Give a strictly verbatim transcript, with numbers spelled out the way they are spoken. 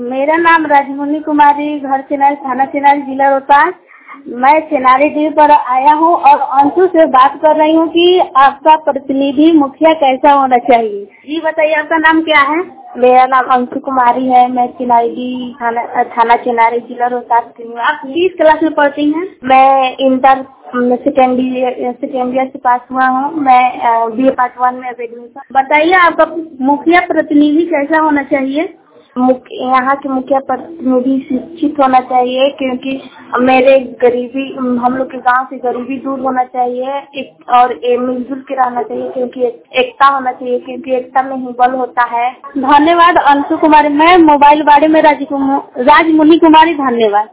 मेरा नाम राजमुनी कुमारी, घर चेनारी, थाना चेनारी, जिला रोहतास। मैं चेनारी द्वीप पर आया हूँ और अंशु से बात कर रही हूँ कि आपका प्रतिनिधि मुखिया कैसा होना चाहिए। जी बताइए, आपका नाम क्या है? मेरा नाम अंशु कुमारी है। मैं चेनारी थाना थाना चेनारी, जिला रोहतास की। आप किस क्लास में पढ़ती हैं? मैं inter second year second year से पास हुआ हूँ। मैं बी ए पार्ट वन में एडमिशन। बताइए, आपका मुखिया प्रतिनिधि कैसा होना चाहिए? यहाँ के मुखिया प्रतिनिधि शिक्षित होना चाहिए, क्योंकि मेरे गरीबी हम लोग के गांव से गरीबी दूर होना चाहिए। एक और मिलजुल के रहना चाहिए, क्योंकि एक, एकता होना चाहिए, क्योंकि एकता में ही बल होता है। धन्यवाद अंशु कुमारी। मैं मोबाइल बाड़े में राजमुनी कुमारी। धन्यवाद।